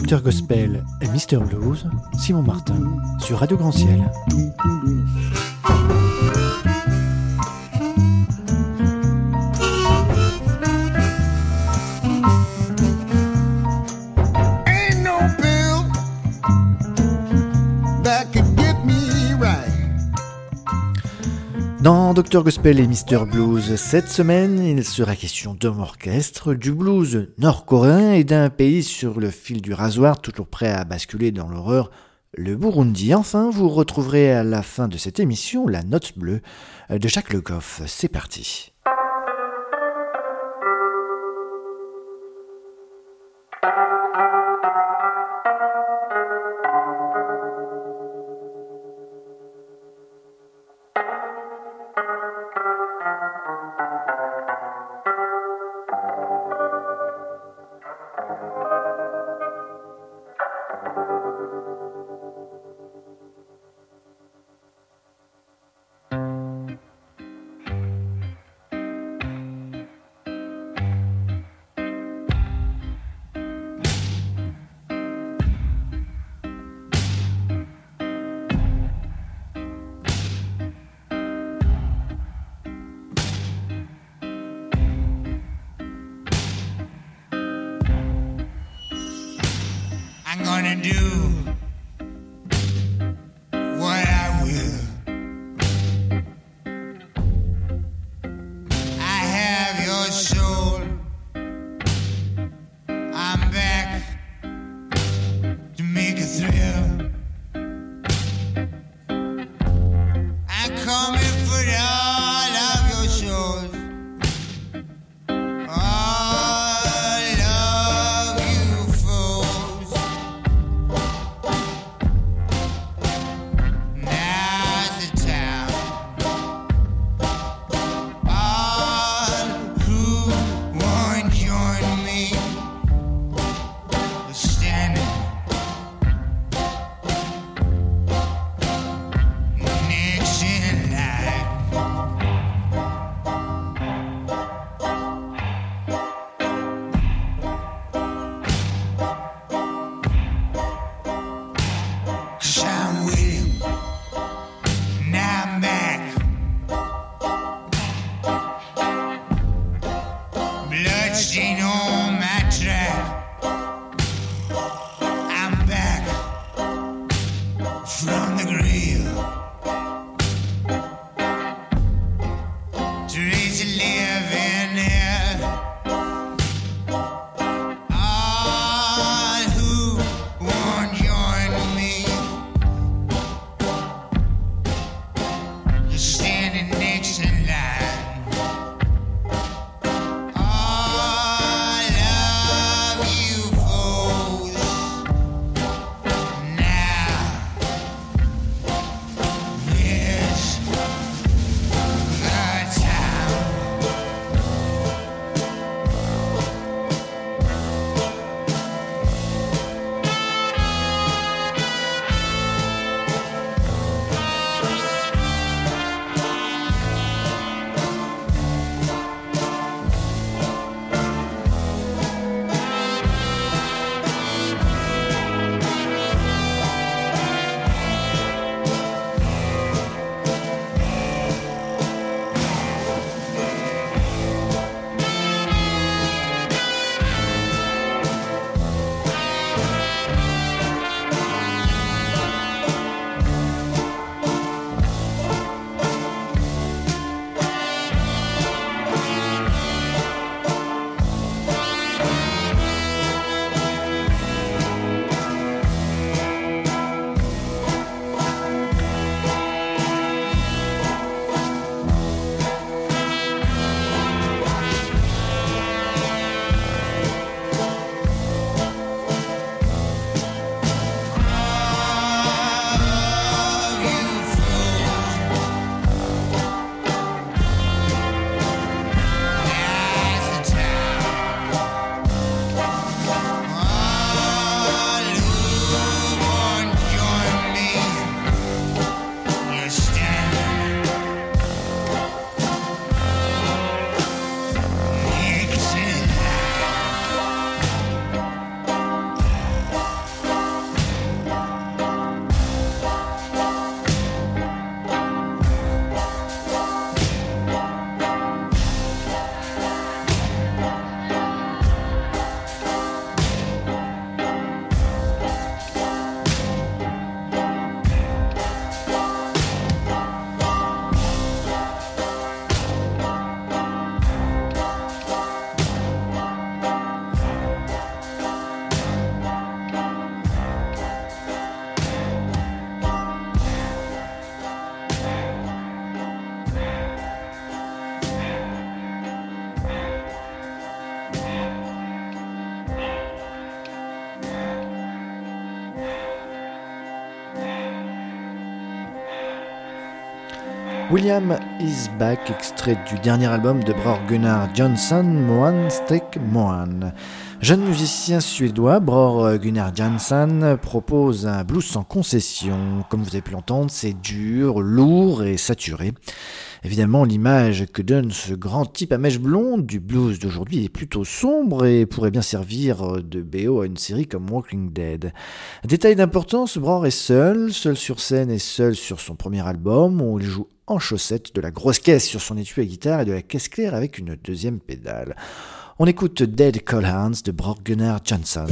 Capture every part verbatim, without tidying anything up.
docteur Gospel et mister Blues, Simon Martin, sur Radio Grand Ciel. Dans docteur Gospel et mister Blues, cette semaine, il sera question d'homme orchestre, du blues nord-coréen et d'un pays sur le fil du rasoir, toujours prêt à basculer dans l'horreur, le Burundi. Enfin, vous retrouverez à la fin de cette émission la note bleue de Jacques Le Goff. C'est parti. Yeah. William is Back, extrait du dernier album de Bror Gunnar Jansson, Moan Stek Moan. Jeune musicien suédois, Bror Gunnar Jansson propose un blues sans concession. Comme vous avez pu l'entendre, c'est dur, lourd et saturé. Évidemment, l'image que donne ce grand type à mèche blonde du blues d'aujourd'hui est plutôt sombre et pourrait bien servir de B O à une série comme Walking Dead. Détail d'importance, Bror est seul, seul sur scène et seul sur son premier album où il joue en chaussettes, de la grosse caisse sur son étui à guitare et de la caisse claire avec une deuxième pédale. On écoute Dead Cold Hands de Bror Gunnar Jansson.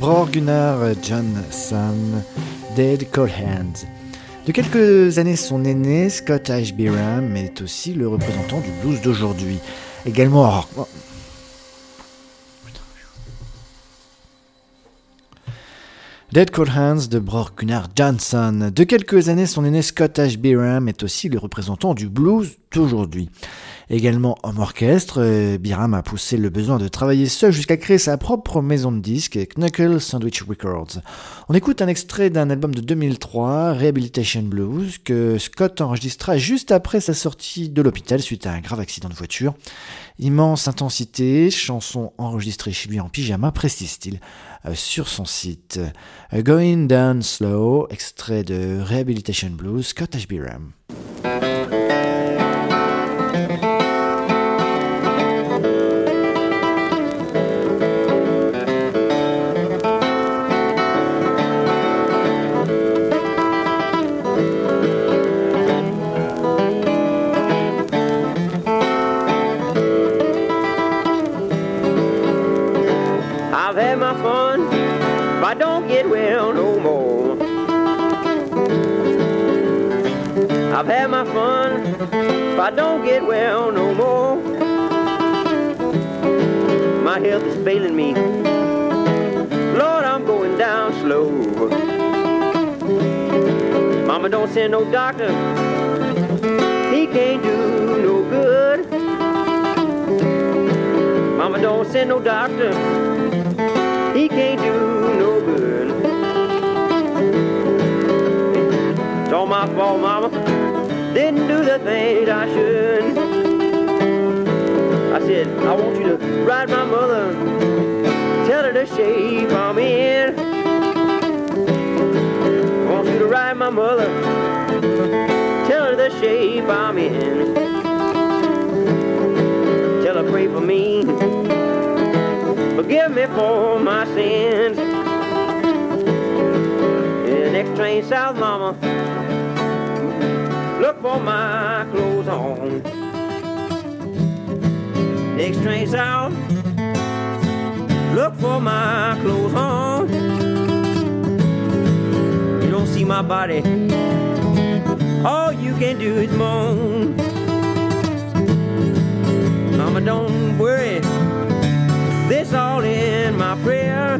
Bror Gunnar Johnson, Dead Cold Hands. De quelques années son aîné, Scott Ashbyram est aussi le représentant du blues d'aujourd'hui. Également... Oh, Dead Cold Hands de Bror Gunnar Johnson. De quelques années, son aîné Scott Ashbyram est aussi le représentant du blues d'aujourd'hui. Également homme orchestre, Byram a poussé le besoin de travailler seul jusqu'à créer sa propre maison de disques, Knuckle Sandwich Records. On écoute un extrait d'un album de deux mille trois, Rehabilitation Blues, que Scott enregistra juste après sa sortie de l'hôpital suite à un grave accident de voiture. Immense intensité, chanson enregistrée chez lui en pyjama, précise style, euh, sur son site. Going Down Slow, extrait de Rehabilitation Blues, Scott Ashbyram. I've had my fun, if I don't get well no more. My health is failing me, Lord, I'm going down slow. Mama, don't send no doctor, he can't do no good. Mama, don't send no doctor, he can't do no good. It's all my fault, Mama, didn't do the things I should. I said, I want you to ride my mother, tell her the shape I'm in. I want you to ride my mother, tell her the shape I'm in. Tell her pray for me, forgive me for my sins. Yeah, next train south, Mama, look for my clothes on. Next train south, look for my clothes on. You don't see my body, all you can do is moan. Mama, don't worry, this all in my prayer.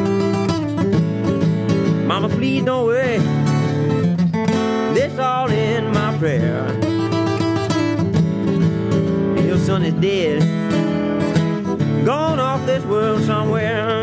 Mama, please don't worry, this all in my prayer. Your son is dead, gone off this world somewhere.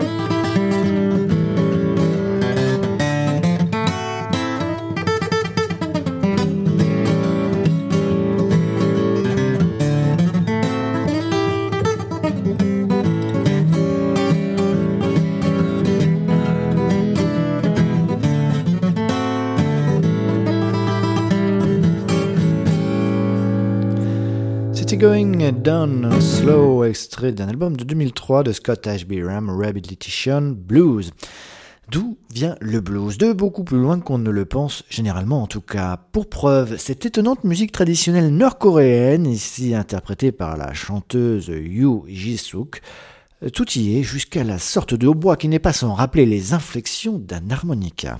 Going Down Slow, extrait d'un album de deux mille trois de Scott Ashbyram, Rehabilitation Blues. D'où vient le blues? De beaucoup plus loin qu'on ne le pense généralement en tout cas. Pour preuve, cette étonnante musique traditionnelle nord-coréenne, ici interprétée par la chanteuse Yoo Ji-suk, tout y est jusqu'à la sorte de hautbois qui n'est pas sans rappeler les inflexions d'un harmonica.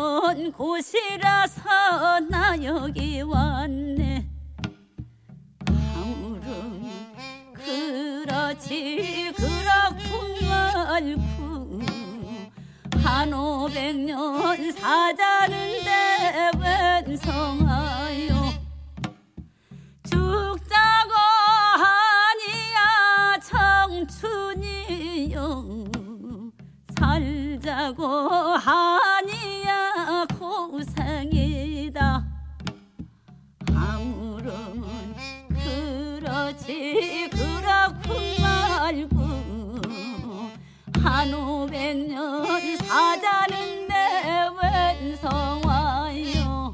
곳이라서 나 여기 왔네. 그렇지 그렇고 말고 한 오백 년 사자는데 웬 성하요 죽자고 하니야 청춘이요 살자고 하니야 고생이다 아무런 그렇지 그렇고 말고 한 오백 년 사자는데 웬 성화요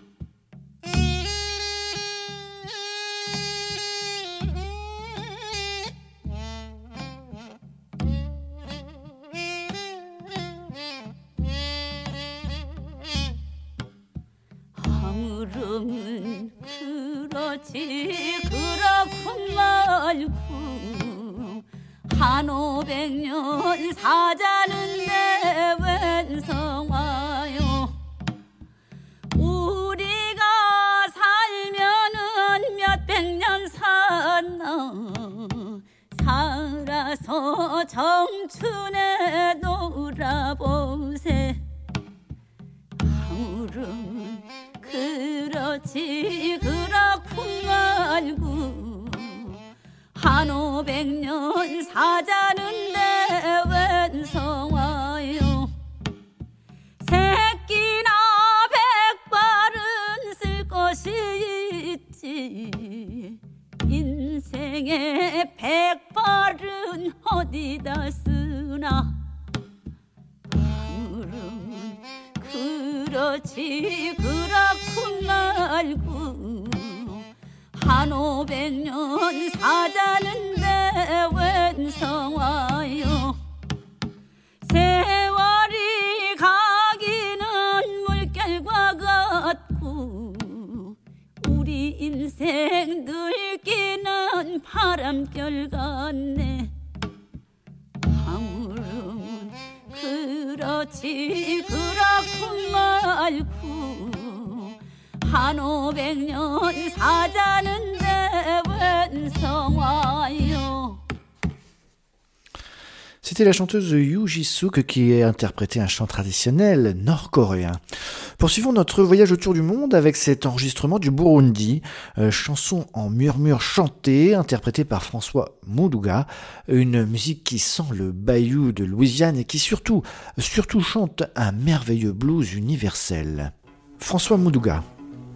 아무름은 그렇지 그렇고 말고 한 오백 년 사자는데 웬 성화요 우리가 살면은 몇백 년 사나 살아서 청춘에 놀아보세 아무름 그렇지 그렇고 말고 한 오백 년 사자는데 웬 성화요 새끼나 백발은 쓸 것이 있지 인생에 백발은 어디다 쓰나 아무런 그렇지 그렇고 말고 한 오백 년 사자는데 웬 성화요 세월이 가기는 물결과 같고 우리 인생 늙기는 바람결 같네 아무런 그렇지 그렇고 말고 한 오백 년 사자는데 웬 성화요 C'était la chanteuse Yoo Ji-suk qui a interprété un chant traditionnel nord-coréen. Poursuivons notre voyage autour du monde avec cet enregistrement du Burundi, euh, chanson en murmure chantée interprétée par François Muduga, une musique qui sent le bayou de Louisiane et qui surtout, surtout chante un merveilleux blues universel. François Muduga.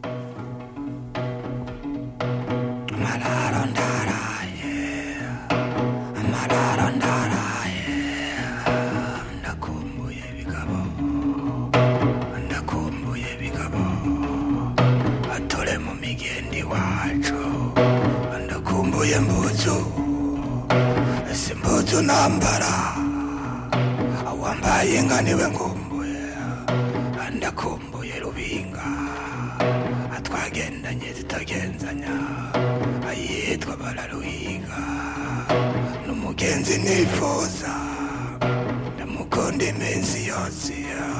ndakumbuye mbuzu ese mbuzu nambara awambaye inka niwe nkumbuye ndakumbuye rubinga atwagendanye tutagenzanya ayitwa bararuhiga n'umugenzi nifuza ndamukunda iminsi yose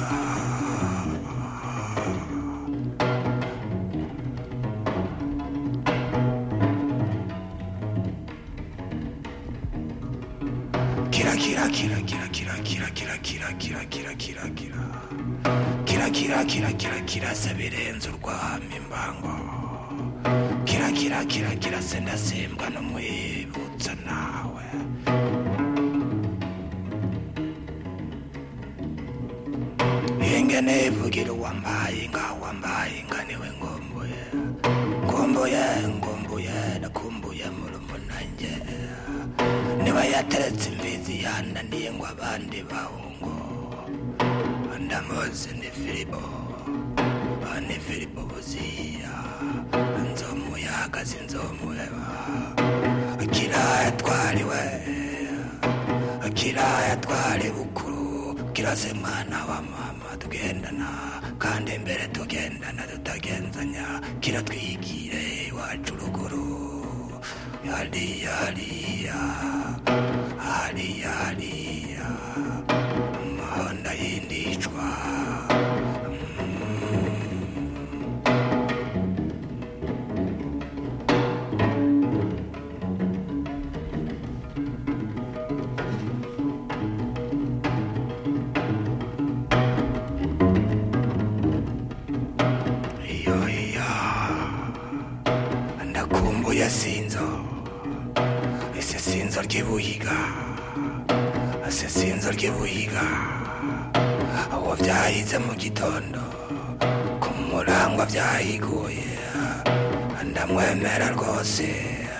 kira kira kira kira kira kira kira kira kira kira kira kira kira kira kira kira sebirenze urwamo imbango kira kira kira kira sendasimbwa n'umwibutsa nawe ingene ivugira uwambaye inka wambaye inka niwe ngombuye ngombuye ngombuye nakumbuye murumunange niba yateretse imbizi yananiye ngo abandi bahungu ndamuzi ni Filipo ni Filipo buziya nzomu yahagaze nzomuheba akira yatwariwe akira yatwari bukuru kirase mwana wa mama tugendana kandi imbere tugendana tutagenzanya kiratwigire iwacu ruguru Yaliya, yaliya, yaliya, yaliya, mahonda yindicwa. ry'ibuhiga asesinzo ry'ibuhiga aho vyahize mu gitondo ku murangwa vyahiguye ndamwemera rwose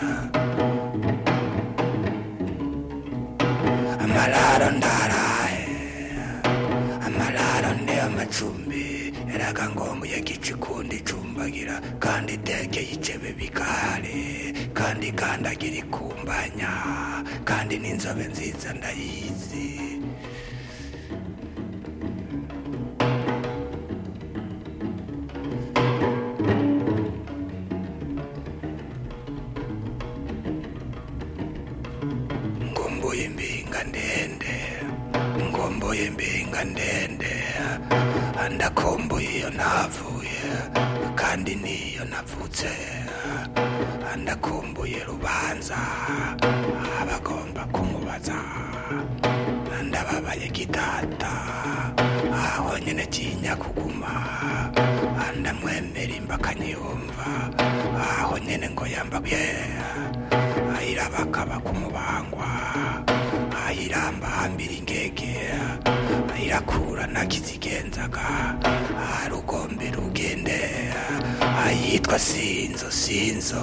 amararo ndaraye amararo ndi amacumbi eraga ngombuye gicikundi cumbagira kandi itekeye icebe bikare kandi kandagira ikumbanya kandi n'inzobe nziza ndayizi ngomboye imbinga ndende ngomboye imbinga ndende ndakomboye iyo navuye kandi niyo navutse ndakumbuye rubanza abagomba kumubaza ndababaye gitata aho nyene tinya kuguma ndamwemera imbakanyumva aho nyene ngo yambabye ayirabakaba kumubangwa ayiramba hambira ingege ayirakura nakizigenzaga arugombe rugende ayitwa sinzo sinzo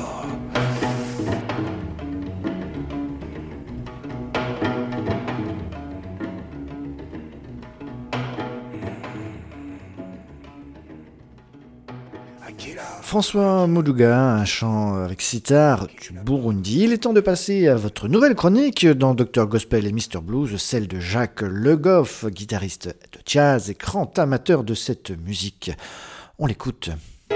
François Moduga, un chant avec sitar du Burundi. Il est temps de passer à votre nouvelle chronique dans docteur Gospel et mister Blues, celle de Jacques Le Goff, guitariste de jazz et grand amateur de cette musique. On l'écoute.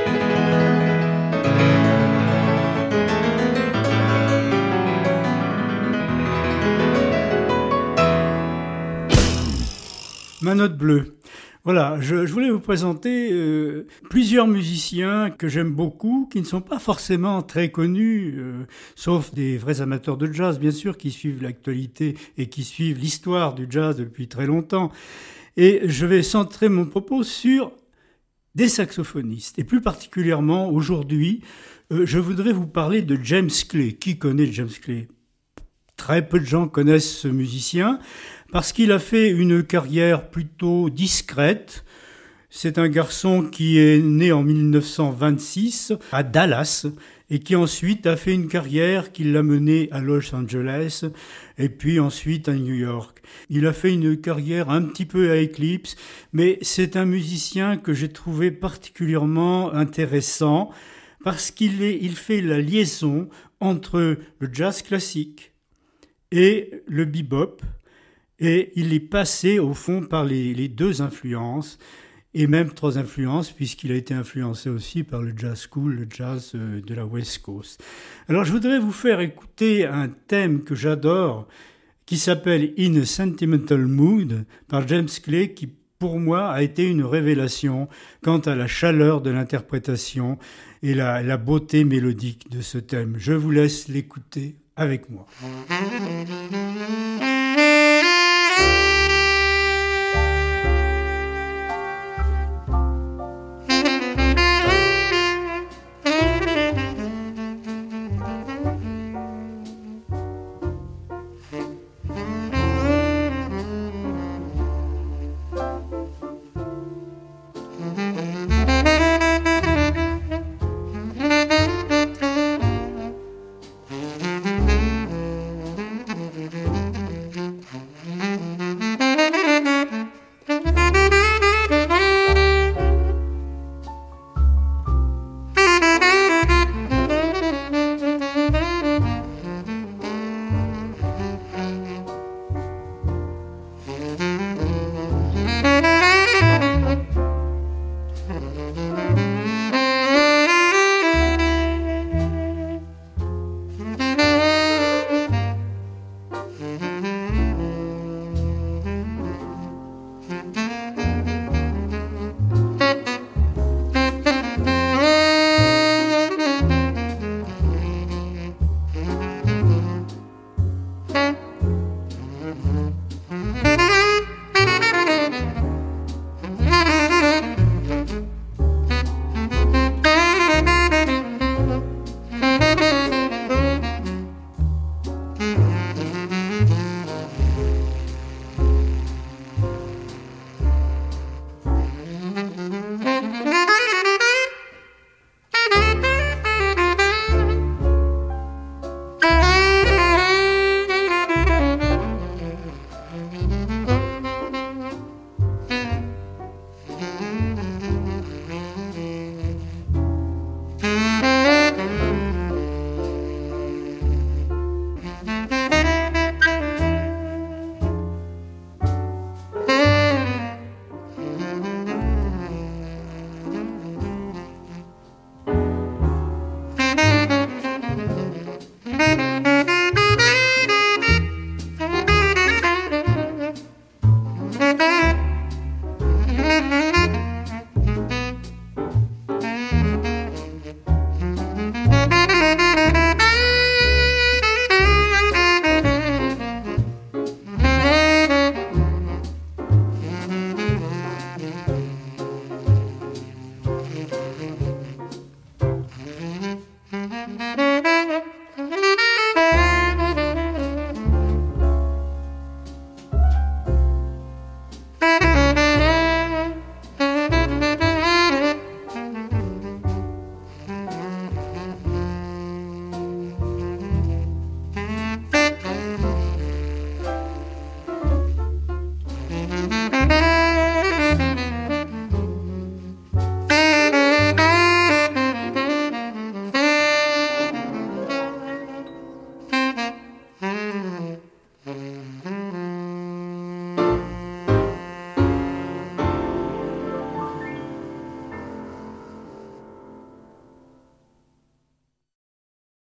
Ma note bleue. Voilà, je, je voulais vous présenter euh, plusieurs musiciens que j'aime beaucoup, qui ne sont pas forcément très connus, euh, sauf des vrais amateurs de jazz, bien sûr, qui suivent l'actualité et qui suivent l'histoire du jazz depuis très longtemps. Et je vais centrer mon propos sur des saxophonistes. Et plus particulièrement, aujourd'hui, euh, je voudrais vous parler de James Clay. Qui connaît James Clay ? Très peu de gens connaissent ce musicien, parce qu'il a fait une carrière plutôt discrète. C'est un garçon qui est né en dix-neuf cent vingt-six à Dallas et qui ensuite a fait une carrière qui l'a mené à Los Angeles et puis ensuite à New York. Il a fait une carrière un petit peu à Eclipse, mais c'est un musicien que j'ai trouvé particulièrement intéressant parce qu'il est, il fait la liaison entre le jazz classique et le bebop. Et il est passé, au fond, par les, les deux influences, et même trois influences, puisqu'il a été influencé aussi par le jazz cool, le jazz de la West Coast. Alors, je voudrais vous faire écouter un thème que j'adore, qui s'appelle « In a Sentimental Mood » par James Clay, qui, pour moi, a été une révélation quant à la chaleur de l'interprétation et la, la beauté mélodique de ce thème. Je vous laisse l'écouter avec moi.